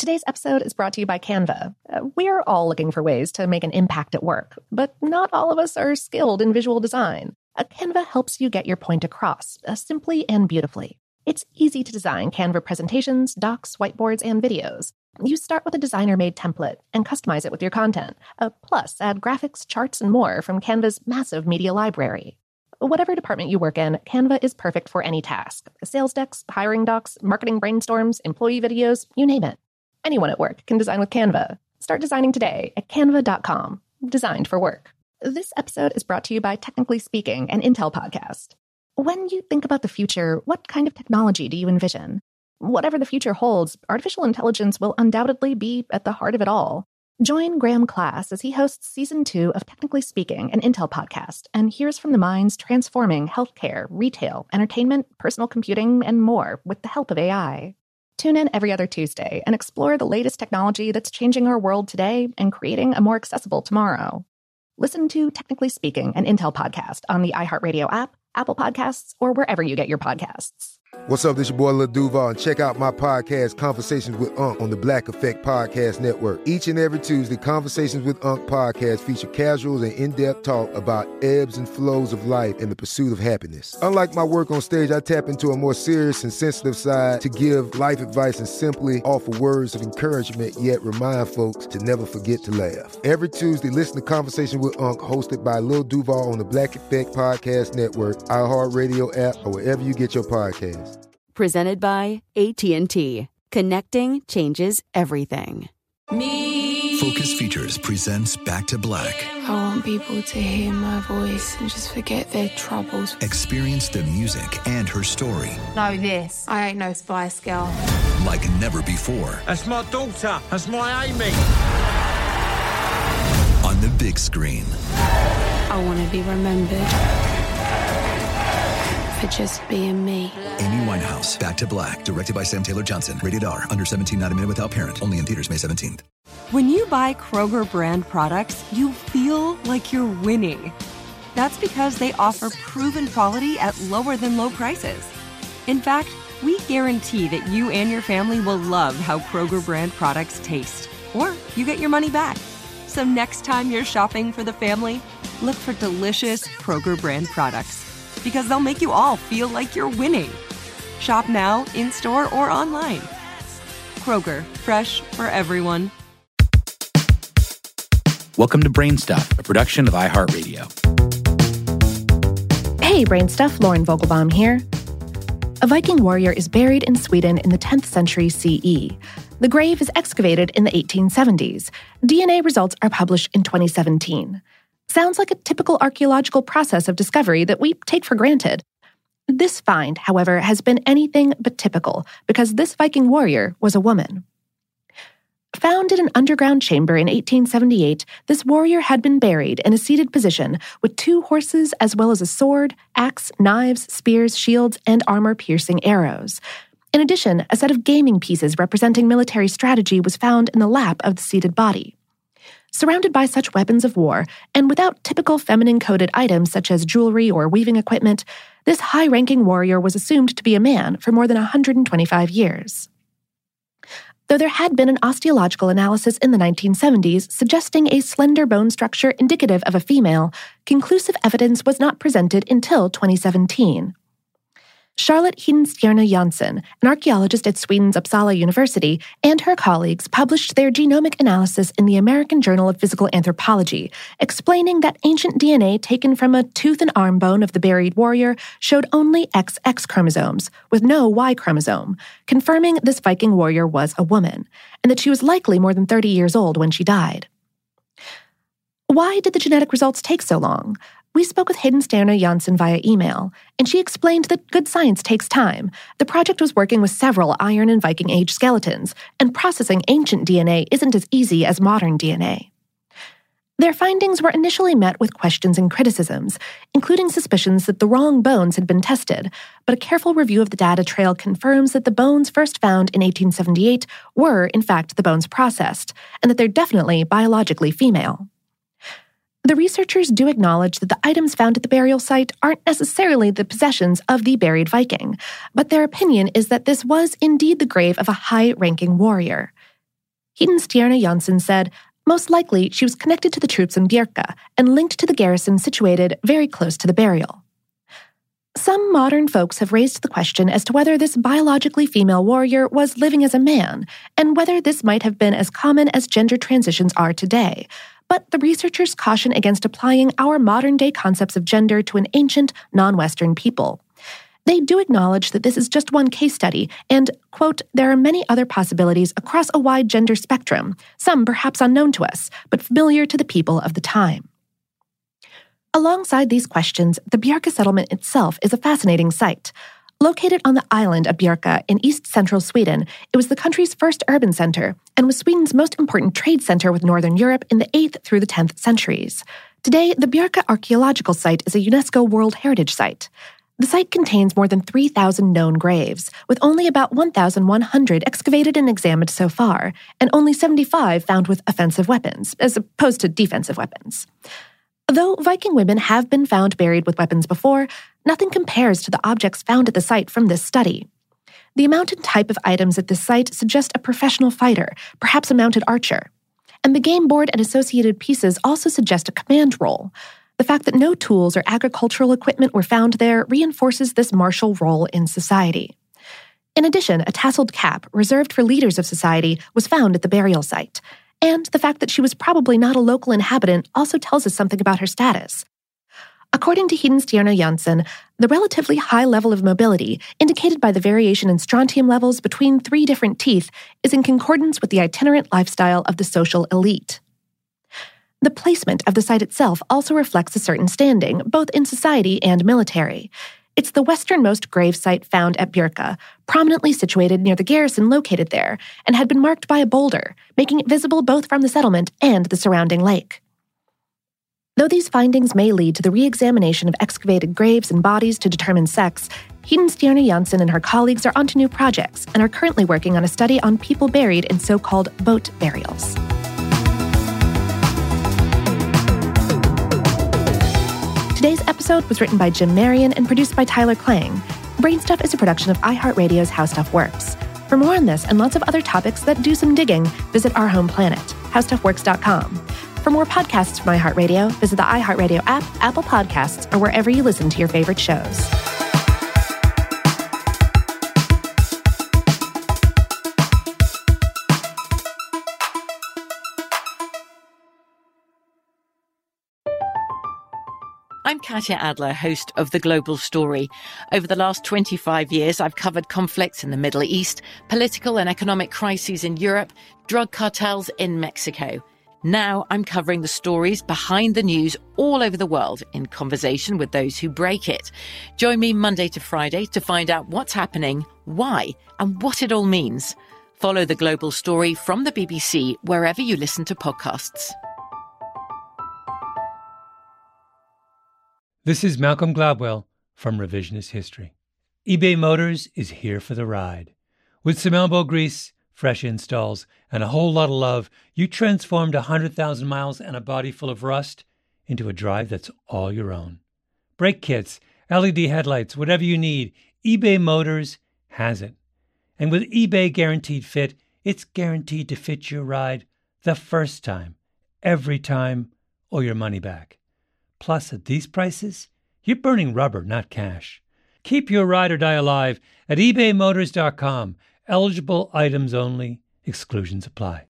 Today's episode is brought to you by Canva. We're all looking for ways to make an impact at work, but not all of us are skilled in visual design. Canva helps you get your point across, simply and beautifully. It's easy to design Canva presentations, docs, whiteboards, and videos. You start with a designer-made template and customize it with your content. Plus, add graphics, charts, and more from Canva's massive media library. Whatever department you work in, Canva is perfect for any task. Sales decks, hiring docs, marketing brainstorms, employee videos, you name it. Anyone at work can design with Canva. Start designing today at canva.com. Designed for work. This episode is brought to you by Technically Speaking, an Intel podcast. When you think about the future, what kind of technology do you envision? Whatever the future holds, artificial intelligence will undoubtedly be at the heart of it all. Join Graham Class as he hosts Season 2 of Technically Speaking, an Intel podcast, and hears from the minds transforming healthcare, retail, entertainment, personal computing, and more with the help of AI. Tune in every other Tuesday and explore the latest technology that's changing our world today and creating a more accessible tomorrow. Listen to Technically Speaking, an Intel podcast on the iHeartRadio app, Apple Podcasts, or wherever you get your podcasts. What's up, this your boy Lil Duval, and check out my podcast, Conversations with Unc, on the Black Effect Podcast Network. Each and every Tuesday, Conversations with Unc podcast feature casual and in-depth talk about ebbs and flows of life and the pursuit of happiness. Unlike my work on stage, I tap into a more serious and sensitive side to give life advice and simply offer words of encouragement, yet remind folks to never forget to laugh. Every Tuesday, listen to Conversation with Unc, hosted by Lil Duval on the Black Effect Podcast Network, iHeartRadio app, or wherever you get your podcasts. Presented by AT&T. Connecting changes everything. Focus Features presents Back to Black. I want people to hear my voice and just forget their troubles. Experience the music and her story. Know this, I ain't no Spice Girl. Like never before. That's my daughter. That's my Amy. On the big screen. I want to be remembered for just being me. Amy Winehouse, Back to Black, directed by Sam Taylor Johnson. Rated R, under 17, not a minute without parent. Only in theaters May 17th. When you buy Kroger brand products, you feel like you're winning. That's because they offer proven quality at lower than low prices. In fact, we guarantee that you and your family will love how Kroger brand products taste, or you get your money back. So next time you're shopping for the family, look for delicious Kroger brand products, because they'll make you all feel like you're winning. Shop now, in-store, or online. Kroger, fresh for everyone. Welcome to Brainstuff, a production of iHeartRadio. Hey, Brainstuff, Lauren Vogelbaum here. A Viking warrior is buried in Sweden in the 10th century CE. The grave is excavated in the 1870s. DNA results are published in 2017. Sounds like a typical archaeological process of discovery that we take for granted. This find, however, has been anything but typical because this Viking warrior was a woman. Found in an underground chamber in 1878, this warrior had been buried in a seated position with 2 horses as well as a sword, axe, knives, spears, shields, and armor-piercing arrows. In addition, a set of gaming pieces representing military strategy was found in the lap of the seated body. Surrounded by such weapons of war, and without typical feminine-coded items such as jewelry or weaving equipment, this high-ranking warrior was assumed to be a man for more than 125 years. Though there had been an osteological analysis in the 1970s suggesting a slender bone structure indicative of a female, conclusive evidence was not presented until 2017. Charlotte Hedenstierna Jansson, an archaeologist at Sweden's Uppsala University, and her colleagues published their genomic analysis in the American Journal of Physical Anthropology, explaining that ancient DNA taken from a tooth and arm bone of the buried warrior showed only XX chromosomes, with no Y chromosome, confirming this Viking warrior was a woman, and that she was likely more than 30 years old when she died. Why did the genetic results take so long? We spoke with Hedenstierna Jansson via email, and she explained that good science takes time. The project was working with several Iron and Viking Age skeletons, and processing ancient DNA isn't as easy as modern DNA. Their findings were initially met with questions and criticisms, including suspicions that the wrong bones had been tested, but a careful review of the data trail confirms that the bones first found in 1878 were, in fact, the bones processed, and that they're definitely biologically female. The researchers do acknowledge that the items found at the burial site aren't necessarily the possessions of the buried Viking, but their opinion is that this was indeed the grave of a high-ranking warrior. Hedenstjerna Jansen said, most likely she was connected to the troops in Bjørka and linked to the garrison situated very close to the burial. Some modern folks have raised the question as to whether this biologically female warrior was living as a man, and whether this might have been as common as gender transitions are today. But the researchers caution against applying our modern-day concepts of gender to an ancient, non-Western people. They do acknowledge that this is just one case study, and, quote, there are many other possibilities across a wide gender spectrum, some perhaps unknown to us, but familiar to the people of the time. Alongside these questions, the Bjørka settlement itself is a fascinating site. Located on the island of Bjørka in east-central Sweden, it was the country's first urban center and was Sweden's most important trade center with Northern Europe in the 8th through the 10th centuries. Today, the Bjørka archaeological site is a UNESCO World Heritage Site. The site contains more than 3,000 known graves, with only about 1,100 excavated and examined so far, and only 75 found with offensive weapons, as opposed to defensive weapons. Though Viking women have been found buried with weapons before, nothing compares to the objects found at the site from this study. The amount and type of items at this site suggest a professional fighter, perhaps a mounted archer. And the game board and associated pieces also suggest a command role. The fact that no tools or agricultural equipment were found there reinforces this martial role in society. In addition, a tasseled cap, reserved for leaders of society, was found at the burial site. And the fact that she was probably not a local inhabitant also tells us something about her status. According to Hedenstjerna Jansen, the relatively high level of mobility, indicated by the variation in strontium levels between 3 different teeth, is in concordance with the itinerant lifestyle of the social elite. The placement of the site itself also reflects a certain standing, both in society and military. It's the westernmost grave site found at Bjørka, prominently situated near the garrison located there, and had been marked by a boulder, making it visible both from the settlement and the surrounding lake. Though these findings may lead to the re-examination of excavated graves and bodies to determine sex, Hedenstjerna Jansen and her colleagues are onto new projects and are currently working on a study on people buried in so-called boat burials. Today's episode was written by Jim Marion and produced by Tyler Klang. Brainstuff is a production of iHeartRadio's How Stuff Works. For more on this and lots of other topics that do some digging, visit our home planet, howstuffworks.com. For more podcasts from iHeartRadio, visit the iHeartRadio app, Apple Podcasts, or wherever you listen to your favorite shows. I'm Katya Adler, host of The Global Story. Over the last 25 years, I've covered conflicts in the Middle East, political and economic crises in Europe, drug cartels in Mexico. Now I'm covering the stories behind the news all over the world in conversation with those who break it. Join me Monday to Friday to find out what's happening, why, and what it all means. Follow The Global Story from the BBC wherever you listen to podcasts. This is Malcolm Gladwell from Revisionist History. eBay Motors is here for the ride. With some elbow grease, fresh installs, and a whole lot of love, you transformed 100,000 miles and a body full of rust into a drive that's all your own. Brake kits, LED headlights, whatever you need, eBay Motors has it. And with eBay Guaranteed Fit, it's guaranteed to fit your ride the first time, every time, or your money back. Plus, at these prices, you're burning rubber, not cash. Keep your ride or die alive at ebaymotors.com. Eligible items only. Exclusions apply.